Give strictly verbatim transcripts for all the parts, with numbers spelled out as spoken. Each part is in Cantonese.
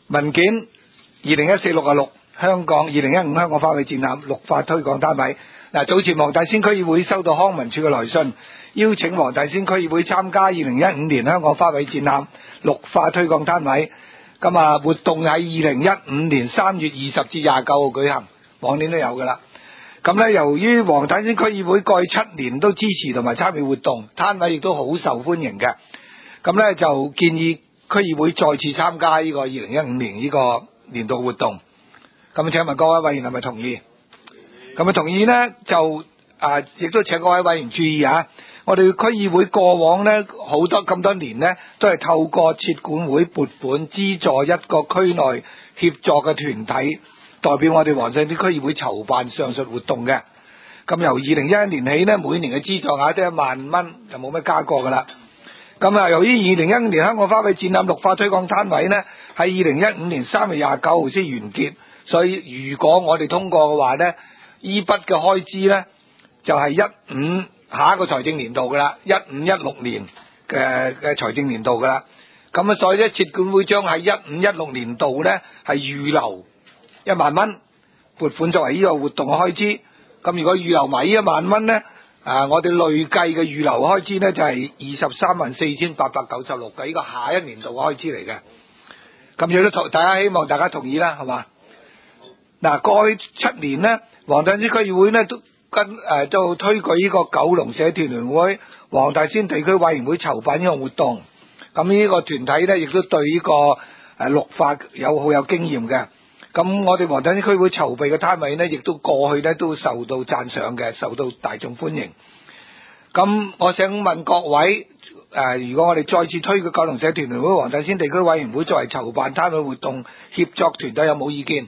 文件二零一四六啊六香港二零一五香港花卉展覽綠化推廣單位。嗱，早前黃大仙區議會收到康文署嘅來信，邀請黃大仙區議會參加二零一五年香港花卉展覽綠化推廣單位。咁啊，活動喺二零一五年三月二十至廿九號舉行，往年都有噶啦。咁咧，由於黃大仙區議會過去七年都支持同埋參與活動，攤位亦都好受歡迎嘅。咁咧就建議區議會再次參加呢個二零一五年呢個年度活動。咁請問各位委員係咪同意？咁啊同意呢，就啊亦都請各位委員注意啊！我哋區議會過往呢好多咁多年呢，都係透過設管會撥款資助一個區內協助嘅團體，代表我哋黃大仙區議會籌辦上述活動嘅。咁由二零一一年起呢，每年嘅資助額都一萬蚊，就冇乜加過噶啦。咁啊，由於二零一五年香港花卉展覽綠化推廣攤位呢，喺二零一五年三月廿九號先完結，所以如果我哋通過嘅話呢，依筆嘅開支呢，就係一五下一個財政年度噶啦，一五一六年嘅嘅財政年度噶啦。咁啊，所以咧，設管會將喺一五一六年度呢，係預留一萬蚊撥款作為呢個活動嘅開支。咁如果預留埋呢一萬蚊呢，啊，我哋累計嘅預留開支呢，就係二十三萬四千八百九十六嘅，呢個下一年度嘅開支嚟嘅。咁亦都同大家希望大家同意啦，係嘛？嗱，過去七年呢，黃大仙區議會呢都跟誒都推舉呢個九龍社團聯會黃大仙地區委員會籌辦呢個活動。咁呢個團體呢，亦都對呢個誒綠化有好有經驗嘅。咁我哋黃大仙區會籌備嘅攤位呢，亦都過去呢都受到讚賞嘅，受到大眾歡迎。咁我想問各位，誒、呃，如果我哋再次推舉九龍社團聯會黃大仙地區委員會作為籌辦攤位活動協作團隊，有冇意見？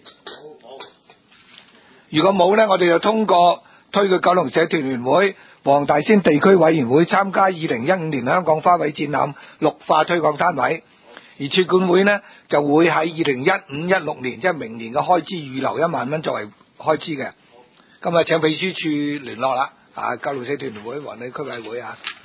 如果冇呢，我哋就通過推舉九龍社團聯會黃大仙地區委員會參加二零一五年香港花卉展覽綠化推廣攤位。而設管會呢，就會喺二零一五一六年，即係明年嘅開支預留一萬蚊作為開支嘅。咁啊，請秘書處聯絡啦，啊，九龍社團聯會黃大仙區委會啊。